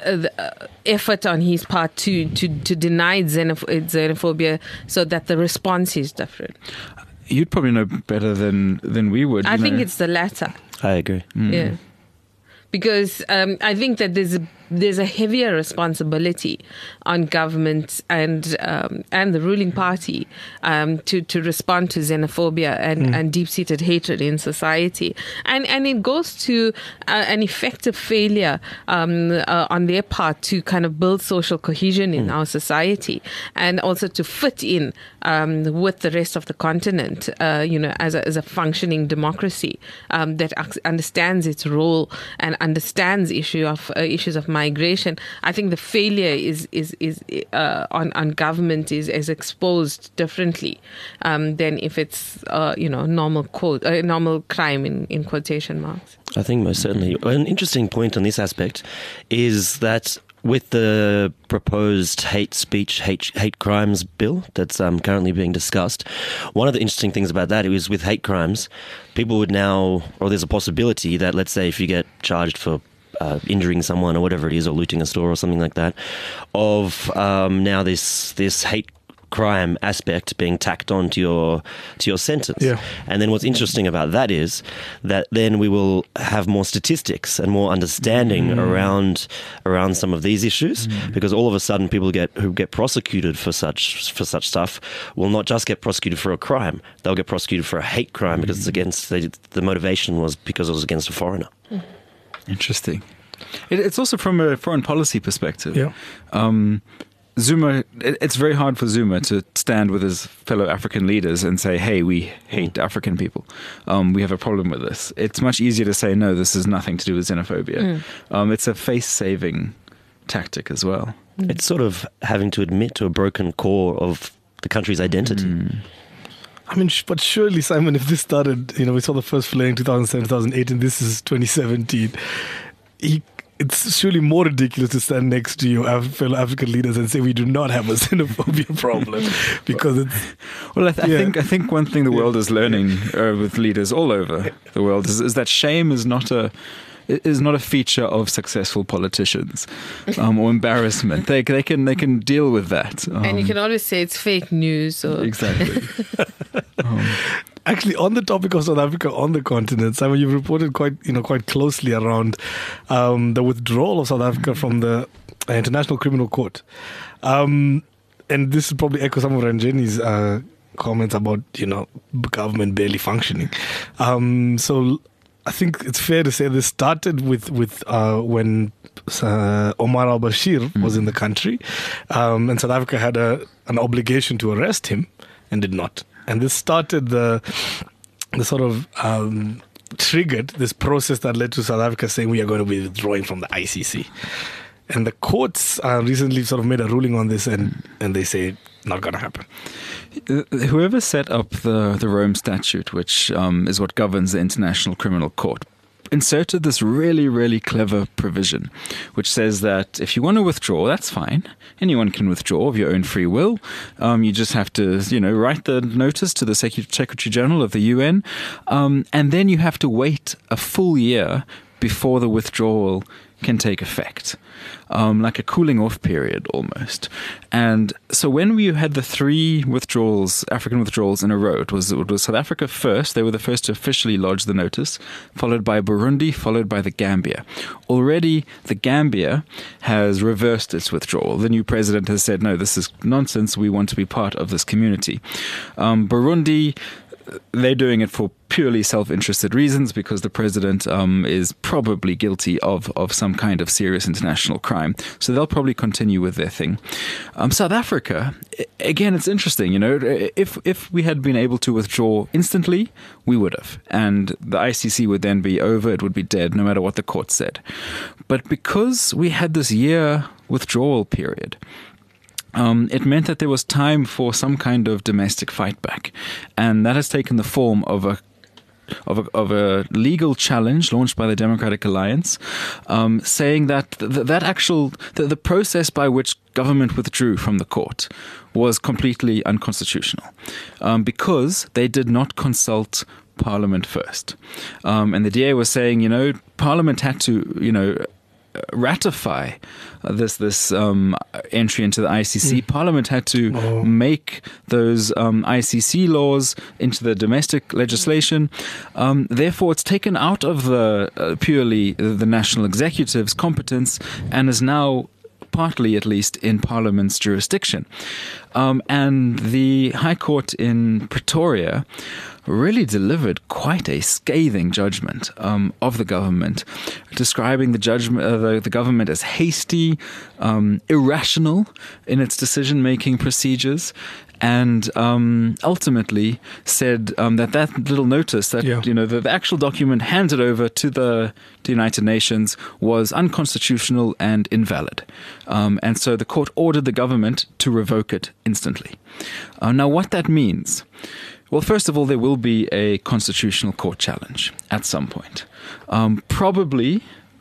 Speaker 5: uh, effort on his part to, to, to deny xenoph- xenophobia so that the response is different?
Speaker 4: You'd probably know better than, than we would.
Speaker 5: I think
Speaker 4: know.
Speaker 5: it's the latter.
Speaker 6: I agree.
Speaker 4: Mm.
Speaker 5: Yeah. Because um, I think that there's a, there's a heavier responsibility on government and um, and the ruling party um, to, to respond to xenophobia and, mm. and deep-seated hatred in society. And and it goes to uh, an effective failure um, uh, on their part to kind of build social cohesion in mm. our society, and also to fit in um, with the rest of the continent, uh, you know, as a, as a functioning democracy um, that understands its role and understands issue of uh, issues of migration. I think the failure is is is uh, on on government is, is exposed differently um, than if it's uh, you know normal quote uh, normal crime in, in quotation marks.
Speaker 6: I think most certainly. An interesting point on this aspect is that with the proposed hate speech, hate, hate crimes bill that's um, currently being discussed, one of the interesting things about that is with hate crimes, people would now, or there's a possibility that, let's say, if you get charged for uh, injuring someone or whatever it is, or looting a store or something like that, of um, now this this hate crime aspect being tacked on to your to your sentence.
Speaker 3: Yeah.
Speaker 6: And then what's interesting about that is that then we will have more statistics and more understanding mm. around around some of these issues, mm. because all of a sudden people get who get prosecuted for such for such stuff will not just get prosecuted for a crime, they'll get prosecuted for a hate crime mm. because it's against the, the motivation was because it was against a foreigner.
Speaker 4: Interesting. It, it's also from a foreign policy perspective.
Speaker 3: Yeah.
Speaker 4: Um, Zuma, it's very hard for Zuma to stand with his fellow African leaders and say, hey, we hate African people. Um, we have a problem with this. It's much easier to say, no, this has nothing to do with xenophobia. Mm. Um, it's a face-saving tactic as well.
Speaker 6: Mm. It's sort of having to admit to a broken core of the country's identity. Mm.
Speaker 3: I mean, but surely, Simon, if this started, you know, we saw the first flare in two thousand seven, two thousand eight, and this is twenty seventeen, he it's surely more ridiculous to stand next to your Af- fellow African leaders and say we do not have a xenophobia problem, because it's.
Speaker 4: Well, I, th- yeah. I think I think one thing the world is learning uh, with leaders all over the world is, is that shame is not a is not a feature of successful politicians, um, or embarrassment. They they can they can deal with that. Um,
Speaker 5: and you can always say it's fake news. Or
Speaker 4: exactly. um,
Speaker 3: Actually, on the topic of South Africa on the continent, Simon, you've reported quite, you know, quite closely around um, the withdrawal of South Africa from the International Criminal Court, um, and this will probably echo some of Ranjeni's uh, comments about, you know, government barely functioning. Um, so, I think it's fair to say this started with with uh, when uh, Omar al-Bashir mm. was in the country, um, and South Africa had a an obligation to arrest him and did not. And this started the the sort of um, triggered this process that led to South Africa saying we are going to be withdrawing from the I C C. And the courts uh, recently sort of made a ruling on this, and, and they say not going to happen.
Speaker 4: Whoever set up the, the Rome Statute, which um, is what governs the International Criminal Court, inserted this really, really clever provision, which says that if you want to withdraw, that's fine. Anyone can withdraw of your own free will. Um, you just have to, you know, write the notice to the Secretary General of the U N, um, and then you have to wait a full year before the withdrawal can take effect, um, like a cooling off period almost. And so when we had the three withdrawals, African withdrawals in a row, it was, it was South Africa first. They were the first to officially lodge the notice, followed by Burundi, followed by the Gambia. Already, the Gambia has reversed its withdrawal. The new president has said, no, this is nonsense. We want to be part of this community. Um, Burundi, they're doing it for purely self-interested reasons because the president um, is probably guilty of, of some kind of serious international crime. So they'll probably continue with their thing. Um, South Africa, again, it's interesting. You know, if if we had been able to withdraw instantly, we would have. And the I C C would then be over. It would be dead, no matter what the court said. But because we had this year withdrawal period, Um, it meant that there was time for some kind of domestic fight back. And that has taken the form of a Of a, of a legal challenge launched by the Democratic Alliance, um, saying that th- that actual the, the process by which government withdrew from the court was completely unconstitutional, um, because they did not consult Parliament first. Um, and the D A was saying, you know, Parliament had to, you know, ratify this this um, entry into the I C C. Mm. Parliament had to oh. make those um, I C C laws into the domestic legislation. Um, therefore, it's taken out of the uh, purely the national executive's competence and is now partly, at least, in Parliament's jurisdiction. Um, and the High Court in Pretoria really delivered quite a scathing judgment um, of the government, describing the judgment, uh, the, the government as hasty, um, irrational in its decision-making procedures, and um, ultimately said um, that that little notice, that yeah. you know, the, the actual document handed over to the, the United Nations was unconstitutional and invalid. Um, and so the court ordered the government to revoke it instantly. Uh, now, what that means... Well, first of all, there will be a constitutional court challenge at some point. Um, probably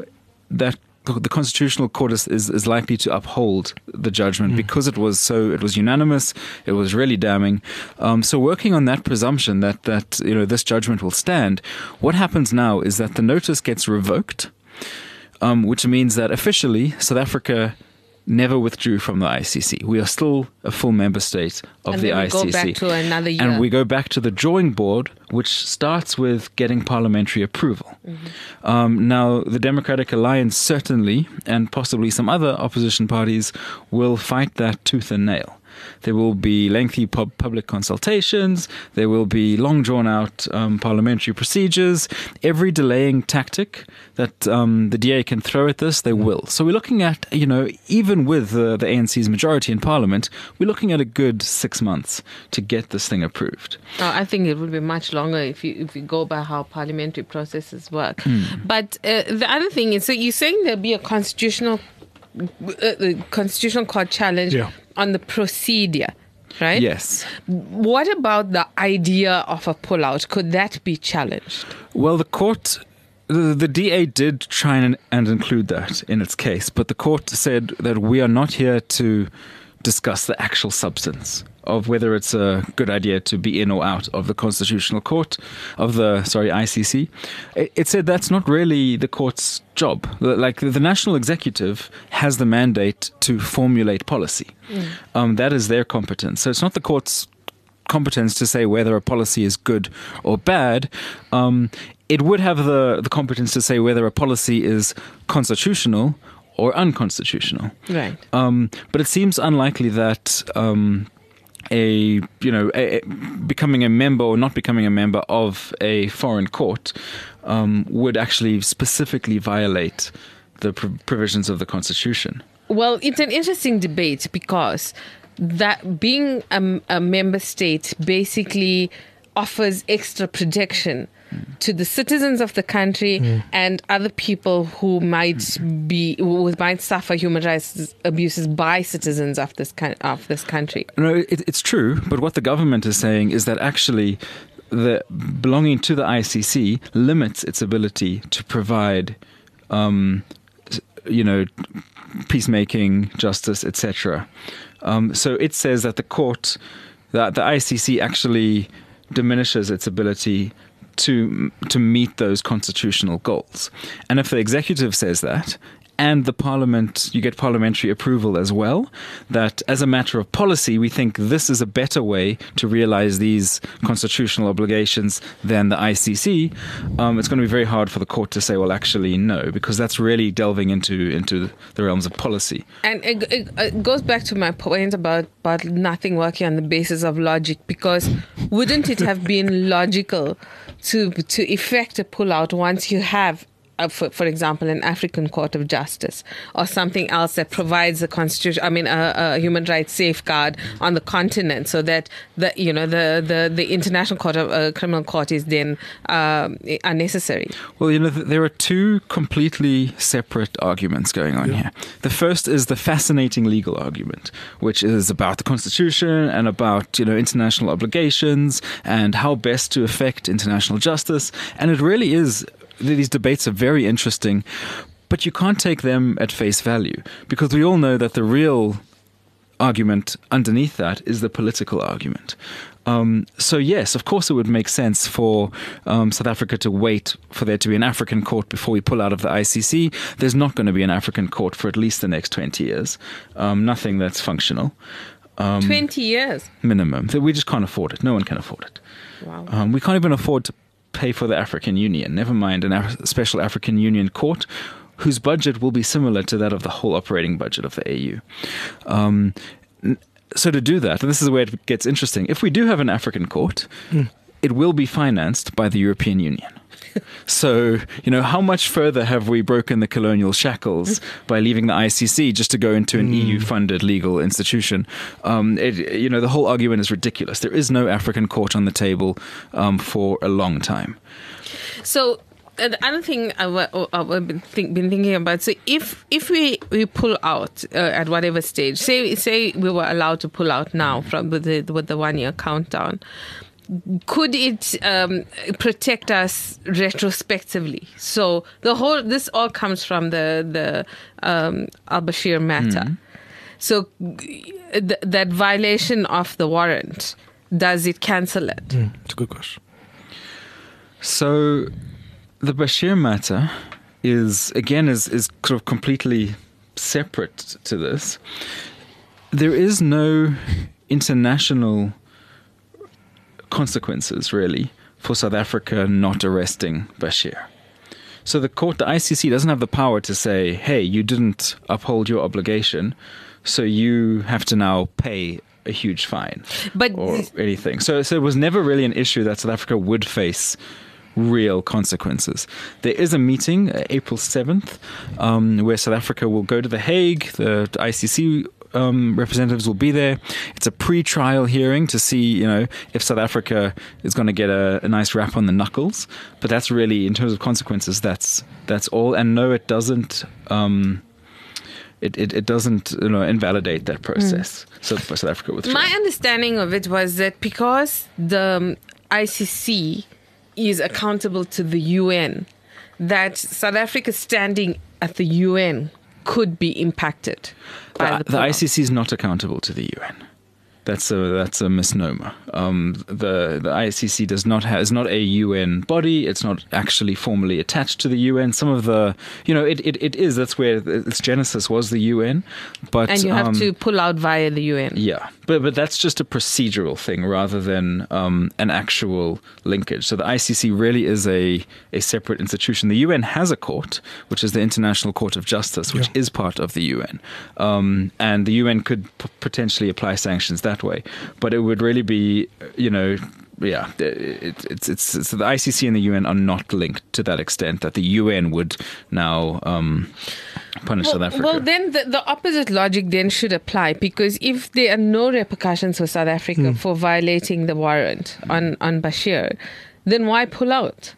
Speaker 4: that the constitutional court is, is, is likely to uphold the judgment mm. because it was so it was unanimous. It was really damning. Um, so, working on that presumption that that you know this judgment will stand, what happens now is that the notice gets revoked, um, which means that officially South Africa never withdrew from the I C C. We are still a full member state of
Speaker 5: and
Speaker 4: the
Speaker 5: then we
Speaker 4: I C C.
Speaker 5: go back to another year.
Speaker 4: And we go back to the drawing board, which starts with getting parliamentary approval. Mm-hmm. Um, now, the Democratic Alliance certainly, and possibly some other opposition parties, will fight that tooth and nail. There will be lengthy pub- public consultations. There will be long drawn-out um, parliamentary procedures. Every delaying tactic that um, the D A can throw at this, they will. So we're looking at, you know, even with uh, the A N C's majority in Parliament, we're looking at a good six months to get this thing approved.
Speaker 5: Oh, I think it would be much longer if you if you go by how parliamentary processes work. Mm. But uh, the other thing is, so you're saying there'll be a constitutional uh, constitutional court challenge yeah. on the procedure, right?
Speaker 4: Yes.
Speaker 5: What about the idea of a pullout? Could that be challenged?
Speaker 4: Well, the court, the, the D A did try and, and include that in its case, but the court said that we are not here to discuss the actual substance of whether it's a good idea to be in or out of the Constitutional Court, of the, sorry, I C C. It, it said that's not really the court's job. Like, the national executive has the mandate to formulate policy. Mm. Um, that is their competence. So it's not the court's competence to say whether a policy is good or bad. Um, it would have the, the competence to say whether a policy is constitutional or unconstitutional.
Speaker 5: Right.
Speaker 4: Um, but it seems unlikely that um, a you know a, a, becoming a member or not becoming a member of a foreign court um, would actually specifically violate the pr- provisions of the Constitution.
Speaker 5: Well, it's an interesting debate because that being a, a member state basically offers extra protection to the citizens of the country mm. and other people who might be who might suffer human rights abuses by citizens of this of this country.
Speaker 4: No, it, it's true. But what the government is saying is that actually, the belonging to the I C C limits its ability to provide, um, you know, peacemaking, justice, et cetera. Um, so it says that the court, that the I C C actually diminishes its ability to to meet those constitutional goals. And if the executive says that, and the parliament, you get parliamentary approval as well, that as a matter of policy, we think this is a better way to realize these constitutional obligations than the I C C, um, it's going to be very hard for the court to say, well, actually, no, because that's really delving into into the realms of policy.
Speaker 5: And it, it, it goes back to my point about, about nothing working on the basis of logic, because wouldn't it have been logical to to effect a pullout once you have, Uh, for, for example, an African Court of Justice or something else that provides a constitution, I mean, a, a human rights safeguard on the continent, so that the you know the the, the International Court of uh, Criminal Court is then um, unnecessary.
Speaker 4: Well, you know, th- there are two completely separate arguments going on yeah. here. The first is the fascinating legal argument, which is about the Constitution and about, you know, international obligations and how best to effect international justice, and it really is. These debates are very interesting, but you can't take them at face value, because we all know that the real argument underneath that is the political argument. Um, so yes, of course it would make sense for um, South Africa to wait for there to be an African court before we pull out of the I C C. There's not going to be an African court for at least the next twenty years. Um, nothing that's functional. Um,
Speaker 5: twenty years?
Speaker 4: Minimum. We just can't afford it. No one can afford it.
Speaker 5: Wow.
Speaker 4: Um, we can't even afford to pay for the African Union, never mind an Af- special African Union court whose budget will be similar to that of the whole operating budget of the A U. Um, so to do that, and this is where it gets interesting, if we do have an African court, mm. it will be financed by the European Union. So, you know, how much further have we broken the colonial shackles by leaving the I C C just to go into an mm. E U-funded legal institution? Um, it, you know, the whole argument is ridiculous. There is no African court on the table um, for a long time.
Speaker 5: So, uh, the other thing I've, I've been, think, been thinking about, so if if we, we pull out uh, at whatever stage, say say we were allowed to pull out now from with the, with the one-year countdown, could it um, protect us retrospectively? So the whole this all comes from the the um, al-Bashir matter. Mm. So th- that violation of the warrant, does it cancel it?
Speaker 3: Mm, it's a good question.
Speaker 4: So the Bashir matter is again is is sort of completely separate to this. There is no international consequences, really, for South Africa not arresting Bashir. So the court, the I C C, doesn't have the power to say, hey, you didn't uphold your obligation, so you have to now pay a huge fine
Speaker 5: but
Speaker 4: or anything. So, so it was never really an issue that South Africa would face real consequences. There is a meeting, uh, April seventh, um, where South Africa will go to The Hague. The, the I C C Um, representatives will be there. It's a pre-trial hearing to see, you know, if South Africa is going to get a, a nice rap on the knuckles. But that's really, in terms of consequences, that's that's all. And no, it doesn't. Um, it, it it doesn't, you know, invalidate that process. Mm. So for South Africa, with
Speaker 5: my understanding of it was that because the I C C is accountable to the U N, that South Africa's standing at the U N could be impacted by
Speaker 4: the,
Speaker 5: the,
Speaker 4: the I C C is not accountable to the U N. That's a that's a misnomer. Um, the the I C C does not have is not a U N body. It's not actually formally attached to the U N. Some of the you know it, it, it is. That's where its genesis was the U N. But
Speaker 5: and you have
Speaker 4: um,
Speaker 5: to pull out via the U N.
Speaker 4: Yeah, but but that's just a procedural thing rather than um, an actual linkage. So the I C C really is a a separate institution. The U N has a court, which is the International Court of Justice, which yeah. is part of the U N, um, and the U N could p- potentially apply sanctions that way, but it would really be, you know, yeah, it, it's it's it's the I C C and the U N are not linked to that extent that the U N would now um, punish
Speaker 5: well,
Speaker 4: South Africa.
Speaker 5: Well, then the, the opposite logic then should apply, because if there are no repercussions for South Africa mm. for violating the warrant on on Bashir, then why pull out?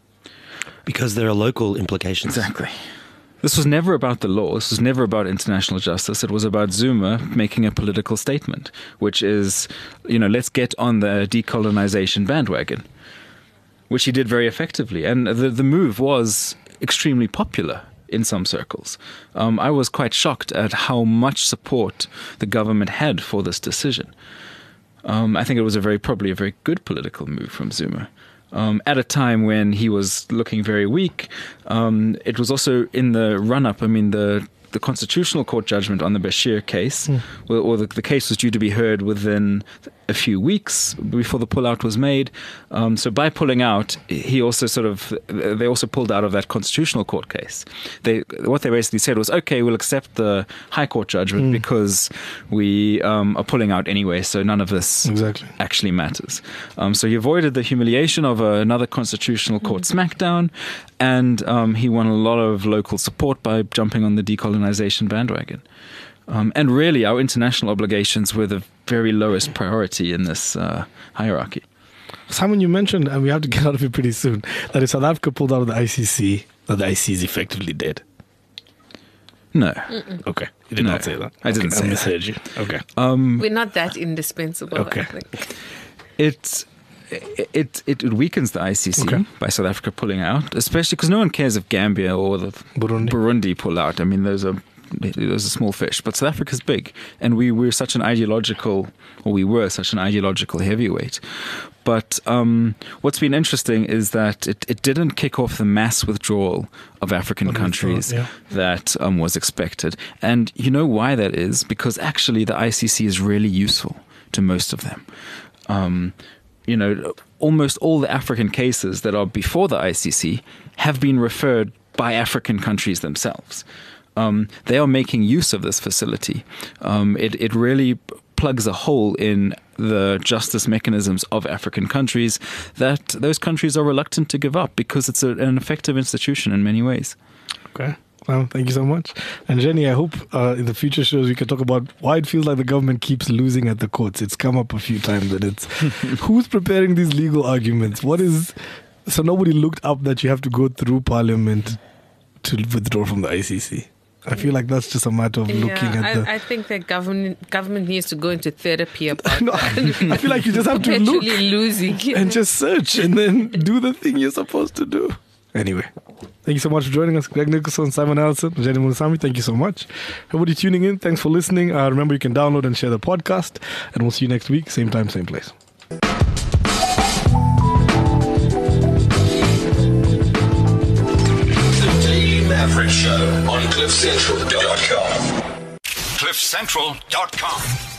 Speaker 6: Because there are local implications.
Speaker 4: Exactly. This was never about the law. This was never about international justice. It was about Zuma making a political statement, which is, you know, let's get on the decolonization bandwagon, which he did very effectively. And the, the move was extremely popular in some circles. Um, I was quite shocked at how much support the government had for this decision. Um, I think it was a very probably a very good political move from Zuma. Um, at a time when he was looking very weak. Um, it was also in the run-up, I mean, the the Constitutional Court judgment on the Bashir case, mm. or, or the, the case was due to be heard within a few weeks before the pullout was made. Um, so by pulling out, he also sort of, they also pulled out of that Constitutional Court case. They, what they basically said was, okay, we'll accept the High Court judgment mm. because we um, are pulling out anyway, so none of this
Speaker 3: exactly.
Speaker 4: actually matters. Um, so he avoided the humiliation of a, another Constitutional Court mm. smackdown, and um, he won a lot of local support by jumping on the decolonization bandwagon. Um, and really, our international obligations were the very lowest priority in this uh, hierarchy.
Speaker 3: Simon, you mentioned, and we have to get out of it pretty soon, that if South Africa pulled out of the I C C, that the I C C is effectively dead.
Speaker 4: No.
Speaker 5: Mm-mm.
Speaker 3: Okay. You did
Speaker 4: no,
Speaker 3: not say that.
Speaker 4: I didn't
Speaker 3: okay,
Speaker 4: say
Speaker 3: I misheard
Speaker 4: that.
Speaker 3: you. Okay.
Speaker 4: Um,
Speaker 5: We're not that indispensable,
Speaker 3: okay.
Speaker 5: I think.
Speaker 4: It's... It, it it weakens the I C C
Speaker 3: okay.
Speaker 4: by South Africa pulling out, especially because no one cares if Gambia or the
Speaker 3: Burundi.
Speaker 4: Burundi pull out. I mean, those are those are small fish, but South Africa's big, and we were such an ideological, or we were such an ideological heavyweight. But um, what's been interesting is that it, it didn't kick off the mass withdrawal of African
Speaker 3: what
Speaker 4: countries
Speaker 3: thought, yeah.
Speaker 4: that um, was expected, and you know why that is? Because actually, the I C C is really useful to most of them. Um, You know, almost all the African cases that are before the I C C have been referred by African countries themselves. Um, they are making use of this facility. Um, it, it really plugs a hole in the justice mechanisms of African countries that those countries are reluctant to give up because it's a, an effective institution in many ways.
Speaker 3: Okay. Well, thank you so much. And Jenny, I hope uh, in the future shows we can talk about why it feels like the government keeps losing at the courts. It's come up a few times, and it's who's preparing these legal arguments? What is... So nobody looked up that you have to go through Parliament to withdraw from the I C C. I feel like that's just a matter of looking
Speaker 5: yeah,
Speaker 3: at
Speaker 5: I,
Speaker 3: the...
Speaker 5: I think the government government needs to go into therapy about
Speaker 3: no,
Speaker 5: that.
Speaker 3: I feel like you just have to look
Speaker 5: losing.
Speaker 3: and just search and then do the thing you're supposed to do. Anyway, thank you so much for joining us. Greg Nicholson, Simon Allison, Jenny Mulusamy, thank you so much. Everybody tuning in, thanks for listening. Uh, remember, you can download and share the podcast, and we'll see you next week, same time, same place.
Speaker 2: The Daily Maverick Show on cliff central dot com.
Speaker 1: cliff central dot com.